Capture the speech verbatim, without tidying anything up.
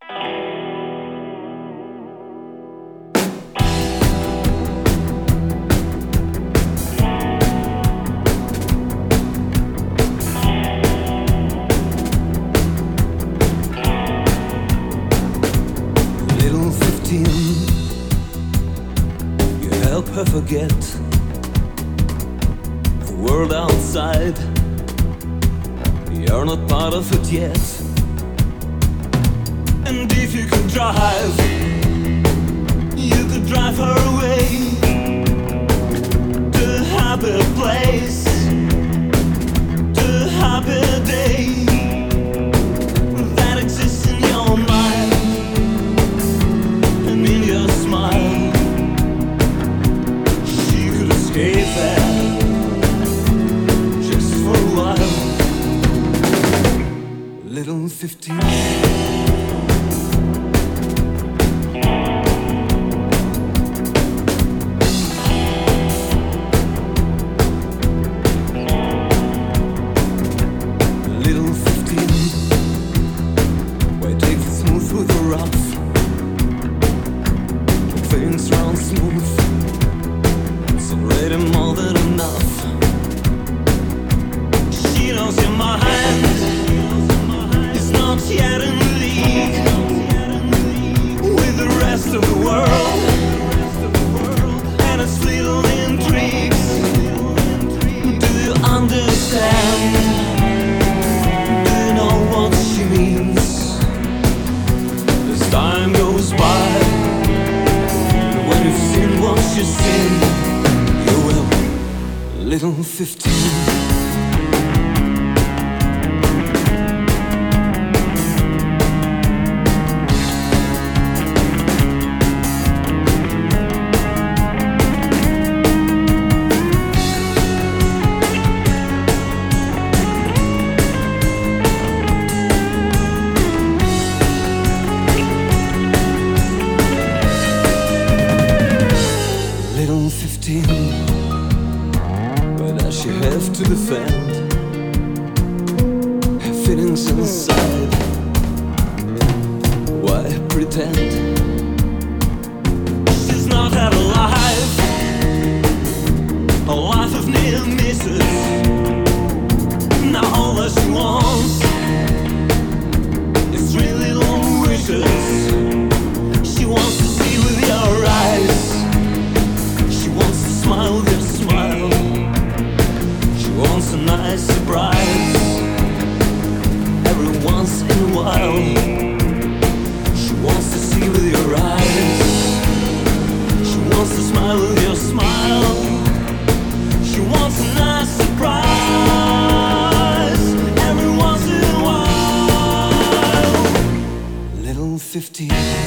Little fifteen, you help her forget the world outside. You're not part of it yet. And if you could drive, you could drive her away to a happy place, to a happy day that exists in your mind and in your smile. She could escape there just for a while. Little fifteen, little fifteen, where it takes it smooth with the rough, things run smooth, it's already more than enough. She knows your mind, not yet in league with the rest of the world and its little intrigues. Do you understand? Do you know what she means? As time goes by, when you've seen what she's seen, you will, little fifteen. Little fifteen, what does she have to defend? Her feelings inside, why pretend? She's not had a life, a life of near misses. Now all that she wants is three little wishes. She wants to see with your eyes, smile with your smile. She wants a nice surprise every once in a while. She wants to see with your eyes. She wants to smile with your smile. She wants a nice surprise every once in a while. Little fifteen.